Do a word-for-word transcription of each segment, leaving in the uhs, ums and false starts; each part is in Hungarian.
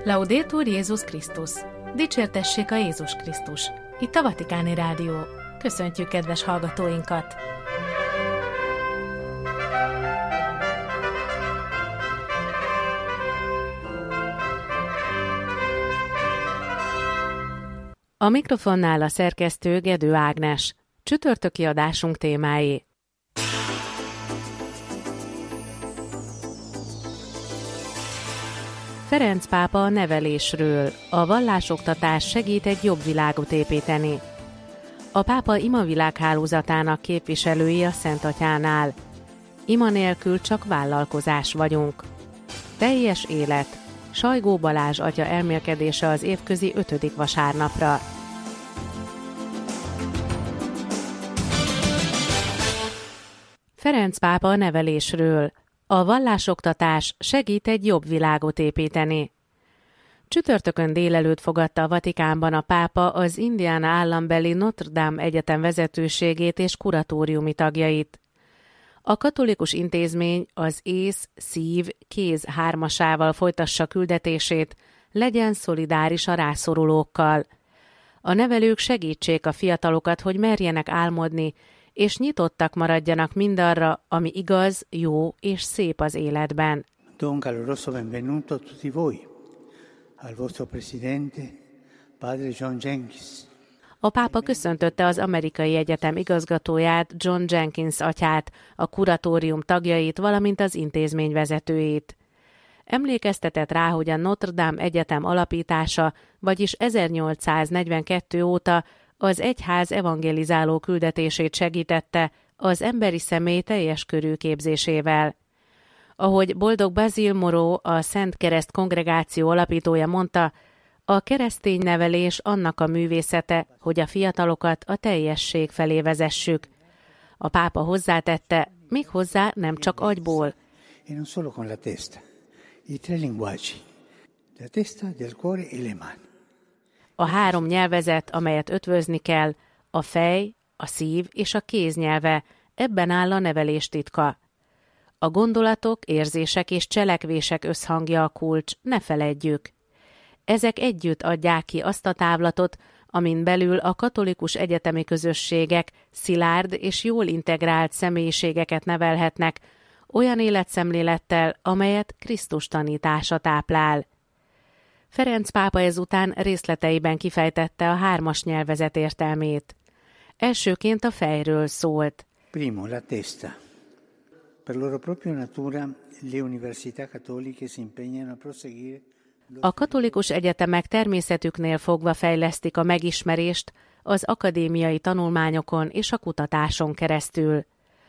Laudetur Jézus Krisztus! Dicsértessék a Jézus Krisztus! Itt a Vatikáni Rádió. Köszöntjük kedves hallgatóinkat! A mikrofonnál a szerkesztő Gedő Ágnes. Csütörtöki adásunk témái. Ferenc pápa a nevelésről. A vallásoktatás segít egy jobb világot építeni. A pápa imavilághálózatának képviselői a Szent Atyánál. Ima nélkül csak vállalkozás vagyunk. Teljes élet. Sajgó Balázs atya elmélkedése az évközi ötödik vasárnapra. Ferenc pápa a nevelésről. A vallásoktatás segít egy jobb világot építeni. Csütörtökön délelőtt fogadta a Vatikánban a pápa az Indiana állambeli Notre Dame Egyetem vezetőségét és kuratóriumi tagjait. A katolikus intézmény az ész, szív, kéz hármasával folytassa küldetését, legyen szolidáris a rászorulókkal. A nevelők segítsék a fiatalokat, hogy merjenek álmodni, és nyitottak maradjanak mindarra, ami igaz, jó és szép az életben. Do un caloroso benvenuto a tutti voi, al vostro presidente, padre John Jenkins. A pápa köszöntötte az amerikai egyetem igazgatóját, John Jenkins atyát, a kuratórium tagjait, valamint az intézmény vezetőjét. Emlékeztetett rá, hogy a Notre Dame Egyetem alapítása, vagyis ezernyolcszáznegyvenkettő óta az egyház evangelizáló küldetését segítette az emberi személy teljes körű képzésével. Ahogy Boldog Basil Moreau, a Szent Kereszt kongregáció alapítója mondta, a keresztény nevelés annak a művészete, hogy a fiatalokat a teljesség felé vezessük. A pápa hozzátette, még hozzá nem csak agyból. E non solo con la testa, i tre linguaggi, la testa, del cuore e le mani. A három nyelvezet, amelyet ötvözni kell, a fej, a szív és a kéz nyelve, ebben áll a nevelés titka. A gondolatok, érzések és cselekvések összhangja a kulcs, ne feledjük. Ezek együtt adják ki azt a távlatot, amin belül a katolikus egyetemi közösségek szilárd és jól integrált személyiségeket nevelhetnek, olyan életszemlélettel, amelyet Krisztus tanítása táplál. Ferenc pápa ezután részleteiben kifejtette a hármas nyelvezet értelmét. Elsőként a fejről szólt. Primo, la testa. Per loro propria natura, le università cattoliche si impegnano a proseguire. A katolikus egyetemek természetüknél fogva fejlesztik a megismerést az akadémiai tanulmányokon és a kutatáson keresztül.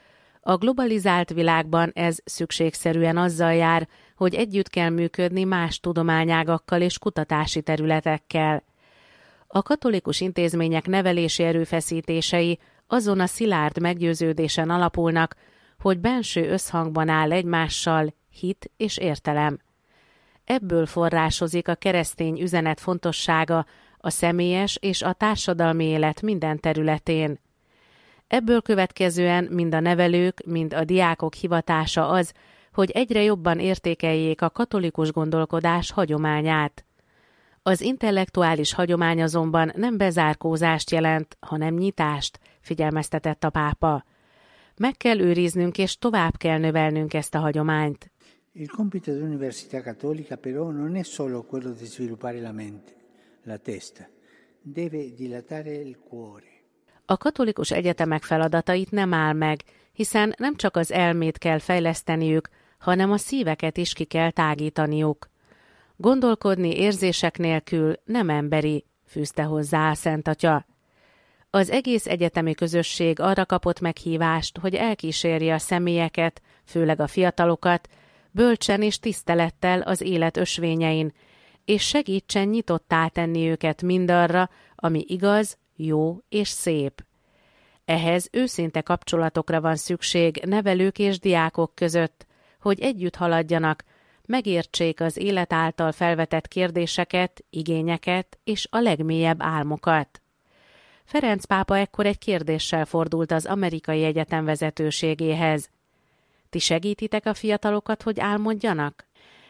A globalizált világban ez szükségszerűen azzal jár, hogy együtt kell működni más tudományágakkal és kutatási területekkel. A katolikus intézmények nevelési erőfeszítései azon a szilárd meggyőződésen alapulnak, hogy benső összhangban áll egymással hit és értelem. Ebből forrásozik a keresztény üzenet fontossága a személyes és a társadalmi élet minden területén. Ebből következően mind a nevelők, mind a diákok hivatása az, hogy egyre jobban értékeljék a katolikus gondolkodás hagyományát. Az intellektuális hagyomány azonban nem bezárkózást jelent, hanem nyitást, figyelmeztetett a pápa. Meg kell őriznünk és tovább kell növelnünk ezt a hagyományt. Il compito dell'Università Cattolica però non è solo quello di sviluppare la mente, la testa, deve dilatare il cuore. A katolikus egyetemek feladatait nem áll meg, hiszen nem csak az elmét kell fejleszteniük, hanem a szíveket is ki kell tágítaniuk. Gondolkodni érzések nélkül nem emberi, fűzte hozzá a Szent Atya. Az egész egyetemi közösség arra kapott meghívást, hogy elkísérje a személyeket, főleg a fiatalokat, bölcsen és tisztelettel az élet ösvényein, és segítsen nyitottá tenni őket mindarra, ami igaz, jó és szép. Ehhez őszinte kapcsolatokra van szükség nevelők és diákok között, hogy együtt haladjanak, megértsék az élet által felvetett kérdéseket, igényeket és a legmélyebb álmokat. Ferenc pápa ekkor egy kérdéssel fordult az amerikai egyetem vezetőségéhez. Ti segítitek a fiatalokat, hogy álmodjanak?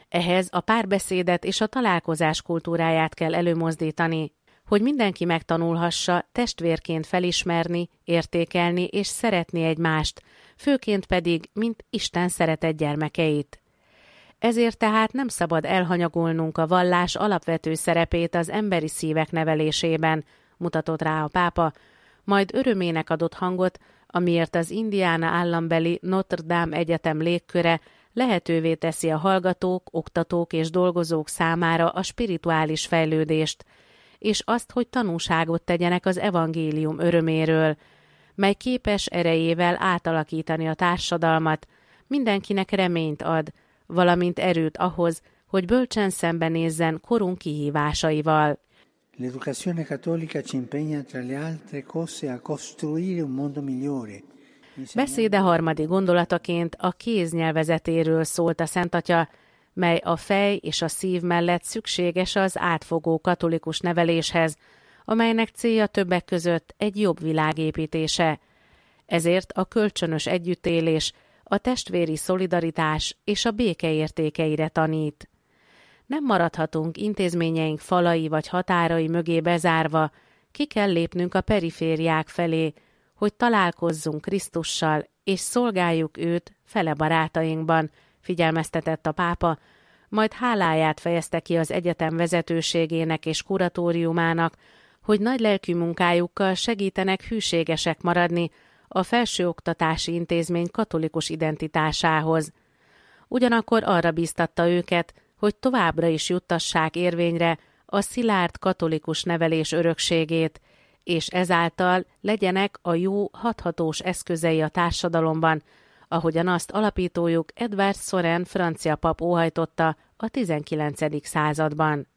Ehhez a párbeszédet és a találkozás kultúráját kell előmozdítani, hogy mindenki megtanulhassa testvérként felismerni, értékelni és szeretni egymást, főként pedig, mint Isten szeretett gyermekeit. Ezért tehát nem szabad elhanyagolnunk a vallás alapvető szerepét az emberi szívek nevelésében, mutatott rá a pápa, majd örömének adott hangot, amiért az Indiana állambeli Notre Dame Egyetem légköre lehetővé teszi a hallgatók, oktatók és dolgozók számára a spirituális fejlődést, és azt, hogy tanúságot tegyenek az evangélium öröméről, mely képes erejével átalakítani a társadalmat, mindenkinek reményt ad, valamint erőt ahhoz, hogy bölcsen szembenézzen korunk kihívásaival. L'educazione cattolica ci impegna tra le altre cose a costruire un mondo migliore. Beszéde harmadik gondolataként a kéz nyelvezetéről szólt a Szentatya, mely a fej és a szív mellett szükséges az átfogó katolikus neveléshez, amelynek célja többek között egy jobb világ építése. Ezért a kölcsönös együttélés, a testvéri szolidaritás és a béke értékeire tanít. Nem maradhatunk intézményeink falai vagy határai mögé bezárva, ki kell lépnünk a perifériák felé, hogy találkozzunk Krisztussal és szolgáljuk őt fele barátainkban, figyelmeztetett a pápa, majd háláját fejezte ki az egyetem vezetőségének és kuratóriumának, hogy nagylelkű munkájukkal segítenek hűségesek maradni a felsőoktatási intézmény katolikus identitásához. Ugyanakkor arra bíztatta őket, hogy továbbra is juttassák érvényre a szilárd katolikus nevelés örökségét, és ezáltal legyenek a jó hathatós eszközei a társadalomban, ahogyan azt alapítójuk Edward Soren francia pap óhajtotta a tizenkilencedik században.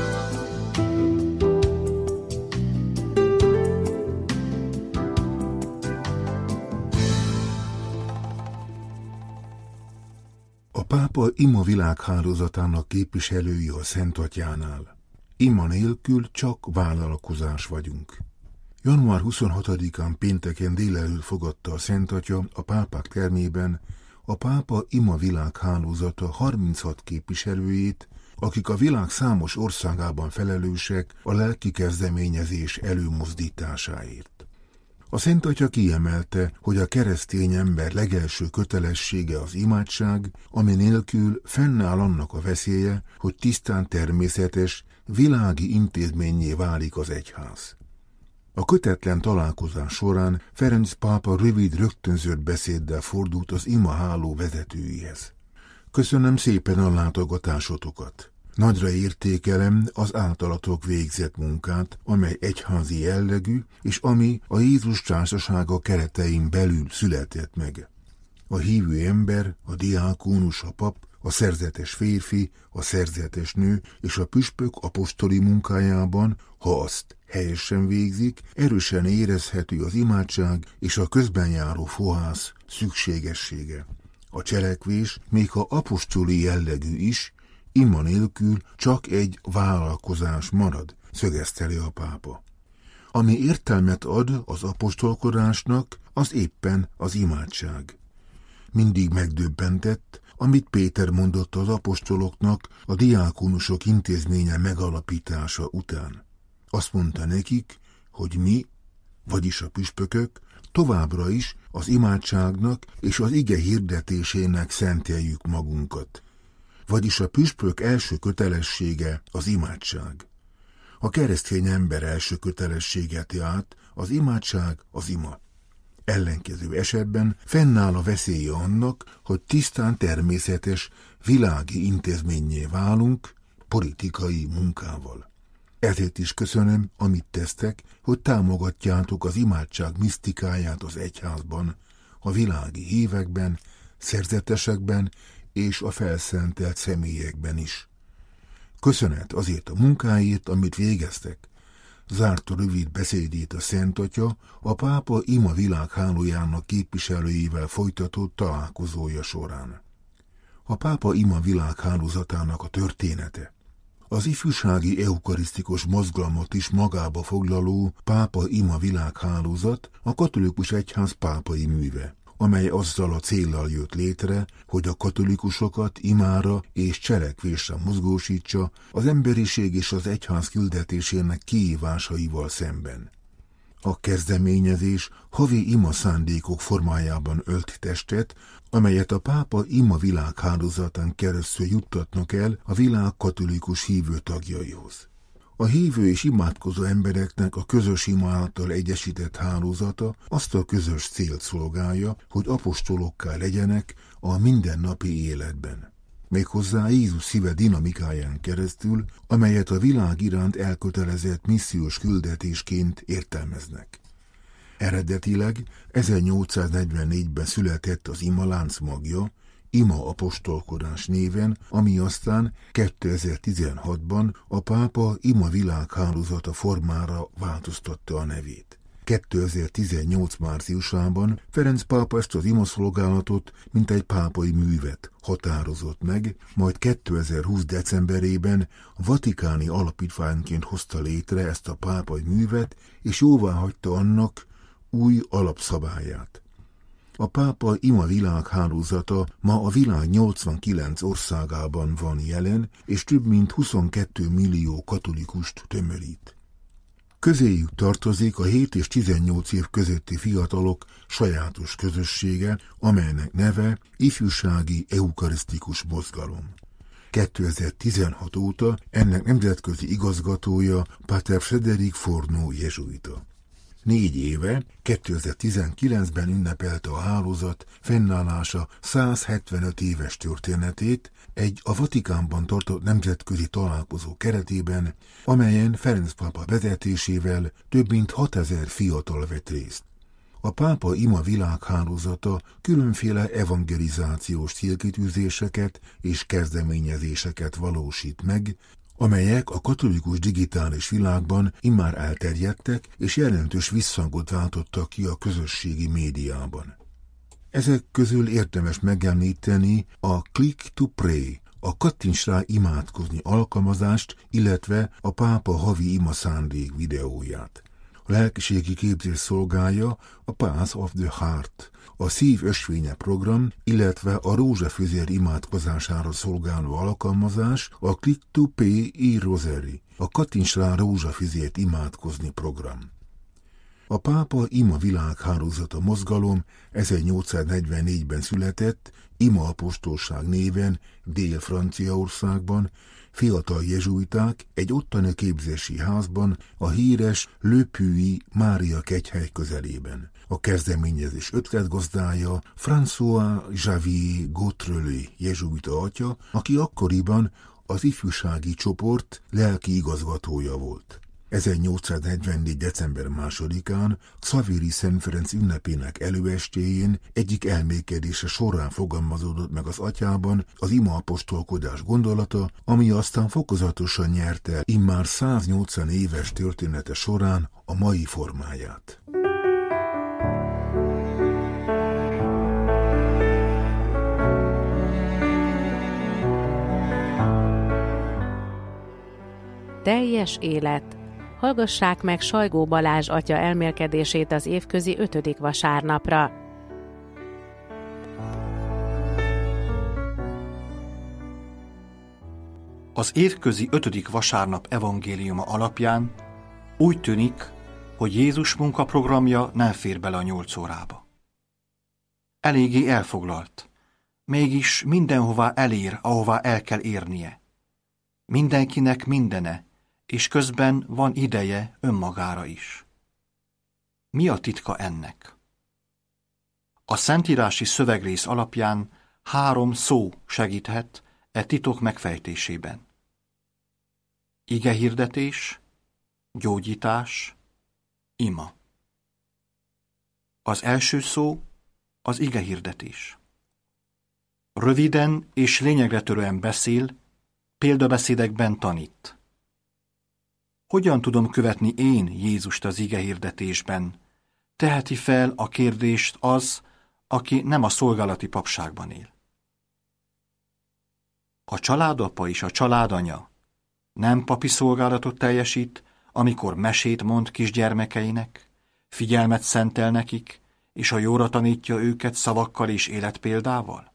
A pápa ima világhálózatának képviselői a Szentatyánál. Ima nélkül csak vállalkozás vagyunk. január huszonhatodikán pénteken délelőtt fogadta a Szentatya a pápák termében a pápa ima világhálózata harminchat képviselőjét, akik a világ számos országában felelősek a lelki kezdeményezés előmozdításáért. A Szentatya kiemelte, hogy a keresztény ember legelső kötelessége az imádság, ami nélkül fennáll annak a veszélye, hogy tisztán természetes, világi intézménnyé válik az egyház. A kötetlen találkozás során Ferenc pápa rövid, rögtönzött beszéddel fordult az ima háló vezetőihez. Köszönöm szépen a látogatásotokat. Nagyra értékelem az általatok végzett munkát, amely egyházi jellegű, és ami a Jézus társasága keretein belül született meg. A hívő ember, a diákónus, a pap, a szerzetes férfi, a szerzetes nő és a püspök apostoli munkájában, ha azt helyesen végzik, erősen érezhető az imádság és a közben járó fohász szükségessége. A cselekvés, még ha apostoli jellegű is, ima nélkül csak egy vállalkozás marad, szögezteli a pápa. Ami értelmet ad az apostolkodásnak, az éppen az imádság. Mindig megdöbbentett, amit Péter mondott az apostoloknak a diákonusok intézménye megalapítása után. Azt mondta nekik, hogy mi, vagyis a püspökök, továbbra is az imádságnak és az ige hirdetésének szenteljük magunkat. Vagyis a püspök első kötelessége az imádság. A keresztény ember első kötelessége tehát az imádság, az ima. Ellenkező esetben fennáll a veszélye annak, hogy tisztán természetes, világi intézménnyé válunk politikai munkával. Ezért is köszönöm, amit tesztek, hogy támogatjátok az imádság misztikáját az egyházban, a világi hívekben, szerzetesekben és a felszentelt személyekben is. Köszönet azért a munkáért, amit végeztek. Zárta rövid beszédét a Szentatya a pápa ima világhálójának képviselőivel folytatott találkozója során. A pápa ima világhálózatának a története. Az ifjúsági eukarisztikus mozgalmat is magába foglaló pápa ima világhálózat a katolikus egyház pápai műve. amely azzal a céllal jött létre, hogy a katolikusokat imára és cselekvésre mozgósítsa az emberiség és az egyház küldetésének kihívásaival szemben. A kezdeményezés havi ima szándékok formájában ölt testet, amelyet a pápa ima világhálózatán keresztül juttatnak el a világ katolikus hívő tagjaihoz. A hívő és imádkozó embereknek a közös ima által egyesített hálózata azt a közös célt szolgálja, hogy apostolokká legyenek a mindennapi életben. Méghozzá Jézus szíve dinamikáján keresztül, amelyet a világ iránt elkötelezett missziós küldetésként értelmeznek. Eredetileg ezernyolcszáznegyvennégyben született az ima láncmagja, ima apostolkodás néven, ami aztán kétezer-tizenhatban a pápa ima világhálózata formára változtatta a nevét. kétezer-tizennyolc márciusában Ferenc pápa ezt az imaszolgálatot, mint egy pápai művet határozott meg, majd kétezer-húsz decemberében vatikáni alapítványként hozta létre ezt a pápai művet, és jóváhagyta annak új alapszabályát. A pápa ima világhálózata ma a világ nyolcvankilenc országában van jelen, és több mint huszonkettő millió katolikust tömörít. Közéjük tartozik a hét és tizennyolc év közötti fiatalok sajátos közössége, amelynek neve Ifjúsági Eukarisztikus Mozgalom. kétezer-tizenhat óta ennek nemzetközi igazgatója Pater Frédéric Fourneau jezsuita. Négy éve, kétezer-tizenkilencben ünnepelte a hálózat fennállása százhetvenöt éves történetét egy a Vatikánban tartott nemzetközi találkozó keretében, amelyen Ferenc pápa vezetésével több mint hatezer fiatal vett részt. A pápa ima világhálózata különféle evangelizációs célkitűzéseket és kezdeményezéseket valósít meg, amelyek a katolikus digitális világban immár elterjedtek és jelentős visszhangot váltottak ki a közösségi médiában. Ezek közül érdemes megemlíteni a Click to Pray, a kattints rá imádkozni alkalmazást, illetve a pápa havi ima szándék videóját. A lelkiségi képzés szolgálja a Path of the Heart, a Szív ösvénye program, illetve a rózsafüzér imádkozására szolgáló alkalmazás, a Click to Pay e-Rosary, a kattints rá rózsafüzért imádkozni program. A pápa ima világhálózata mozgalom ezernyolcszáznegyvennégyben született, ima apostolság néven Dél-Franciaországban, fiatal jezsuiták egy ottani képzési házban, a híres Le Puy Mária kegyhely közelében. A kezdeményezés ötletgazdája François Xavier Gautrelot jezsuita atya, aki akkoriban az ifjúsági csoport lelki igazgatója volt. ezernyolcszáznegyvennégy. december másodikán Xavéri Szent Ferenc ünnepének előestéjén egyik elmékedése során fogalmazódott meg az atyában az ima apostolkodás gondolata, ami aztán fokozatosan nyerte immár száznyolcvan éves története során a mai formáját. Teljes élet. Hallgassák meg Sajgó Balázs atya elmélkedését az évközi ötödik vasárnapra. Az évközi ötödik vasárnap evangéliuma alapján úgy tűnik, hogy Jézus munkaprogramja nem fér bele a nyolc órába. Eléggé elfoglalt, mégis mindenhová elér, ahová el kell érnie. Mindenkinek mindene, és közben van ideje önmagára is. Mi a titka ennek? A szentírási szövegrész alapján három szó segíthet e titok megfejtésében. Igehirdetés, gyógyítás, ima. Az első szó az igehirdetés. Röviden és lényegre törően beszél, példabeszédekben tanít. Hogyan tudom követni én Jézust az igehirdetésben? Teheti fel a kérdést az, aki nem a szolgálati papságban él. A családapa és a családanya nem papi szolgálatot teljesít, amikor mesét mond kisgyermekeinek, figyelmet szentel nekik, és a jóra tanítja őket szavakkal és életpéldával?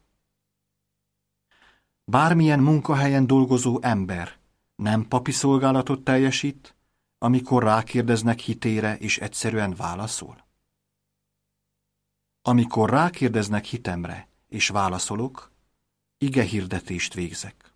Bármilyen munkahelyen dolgozó ember nem papi szolgálatot teljesít, amikor rákérdeznek hitére, és egyszerűen válaszol? Amikor rákérdeznek hitemre, és válaszolok, igehirdetést végzek.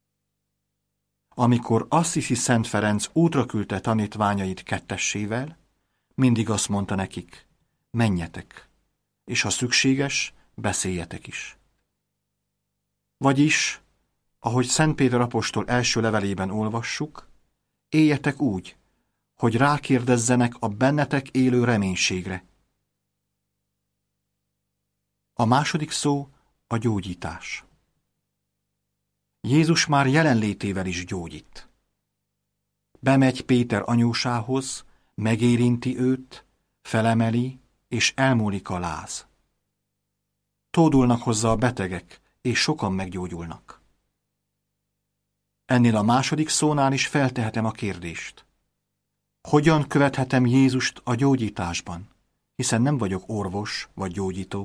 Amikor Assisi Szent Ferenc útra küldte tanítványait kettessével, mindig azt mondta nekik, menjetek, és ha szükséges, beszéljetek is. Vagyis, ahogy Szent Péter apostol első levelében olvassuk, éljetek úgy, hogy rákérdezzenek a bennetek élő reménységre. A második szó a gyógyítás. Jézus már jelenlétével is gyógyít. Bemegy Péter anyósához, megérinti őt, felemeli, és elmúlik a láz. Tódulnak hozzá a betegek, és sokan meggyógyulnak. Ennél a második szónál is feltehetem a kérdést. Hogyan követhetem Jézust a gyógyításban, hiszen nem vagyok orvos vagy gyógyító?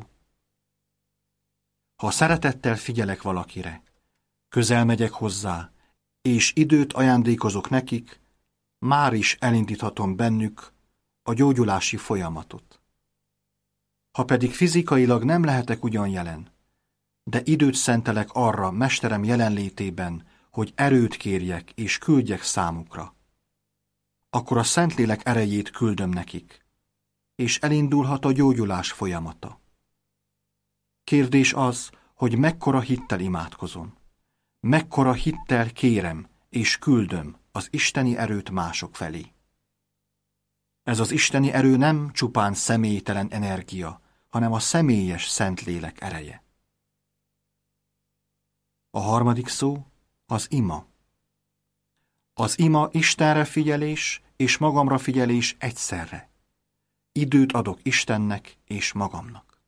Ha szeretettel figyelek valakire, közel megyek hozzá, és időt ajándékozok nekik, már is elindíthatom bennük a gyógyulási folyamatot. Ha pedig fizikailag nem lehetek ugyan jelen, de időt szentelek arra mesterem jelenlétében, hogy erőt kérjek és küldjek számukra, akkor a Szentlélek erejét küldöm nekik, és elindulhat a gyógyulás folyamata. Kérdés az, hogy mekkora hittel imádkozom, mekkora hittel kérem és küldöm az isteni erőt mások felé. Ez az isteni erő nem csupán személytelen energia, hanem a személyes Szentlélek ereje. A harmadik szó az ima. Az ima Istenre figyelés és magamra figyelés egyszerre. Időt adok Istennek és magamnak.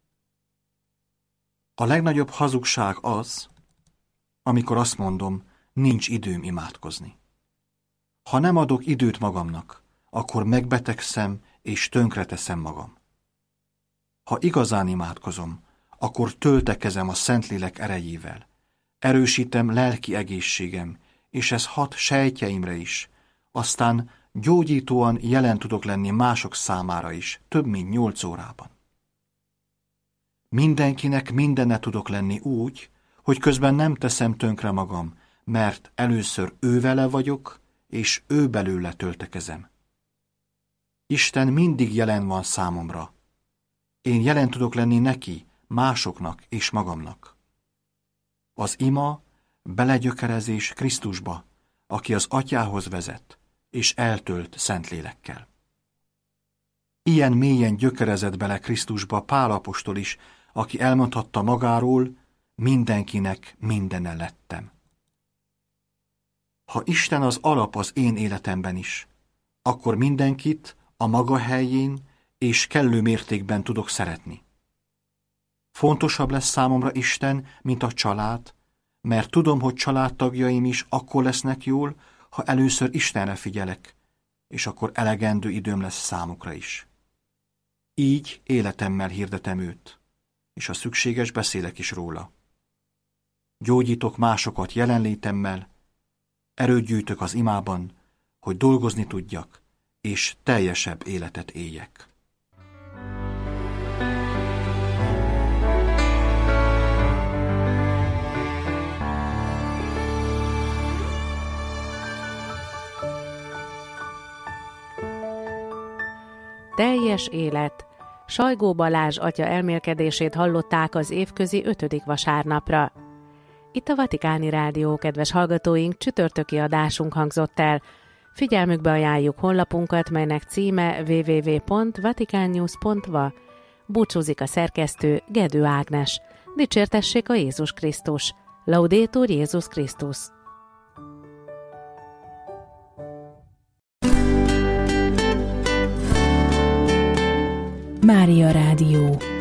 A legnagyobb hazugság az, amikor azt mondom, nincs időm imádkozni. Ha nem adok időt magamnak, akkor megbetegszem és tönkreteszem magam. Ha igazán imádkozom, akkor töltekezem a Szentlélek erejével, erősítem lelki egészségem, és ez hat sejtjeimre is, aztán gyógyítóan jelen tudok lenni mások számára is, több mint nyolc órában. Mindenkinek mindenne tudok lenni úgy, hogy közben nem teszem tönkre magam, mert először ő vele vagyok, és ő belőle töltekezem. Isten mindig jelen van számomra. Én jelen tudok lenni neki, másoknak és magamnak. Az ima belegyökerezés Krisztusba, aki az Atyához vezet, és eltölt Szentlélekkel. Ilyen mélyen gyökerezett bele Krisztusba Pál apostol is, aki elmondhatta magáról, mindenkinek mindene lettem. Ha Isten az alap az én életemben is, akkor mindenkit a maga helyén és kellő mértékben tudok szeretni. Fontosabb lesz számomra Isten, mint a család, mert tudom, hogy családtagjaim is akkor lesznek jól, ha először Istenre figyelek, és akkor elegendő időm lesz számukra is. Így életemmel hirdetem őt, és ha szükséges, beszélek is róla. Gyógyítok másokat jelenlétemmel, erőt gyűjtök az imában, hogy dolgozni tudjak, és teljesebb életet éljek. Teljes élet. Sajgó Balázs atya elmélkedését hallották az évközi ötödik vasárnapra. Itt a Vatikáni Rádió, kedves hallgatóink, csütörtöki adásunk hangzott el. Figyelmükbe ajánljuk honlapunkat, melynek címe double-u double-u double-u pont vaticannews pont v a. Búcsúzik a szerkesztő Gedő Ágnes. Dicsértessék a Jézus Krisztus. Laudetur Jézus Krisztus. Mária Rádió.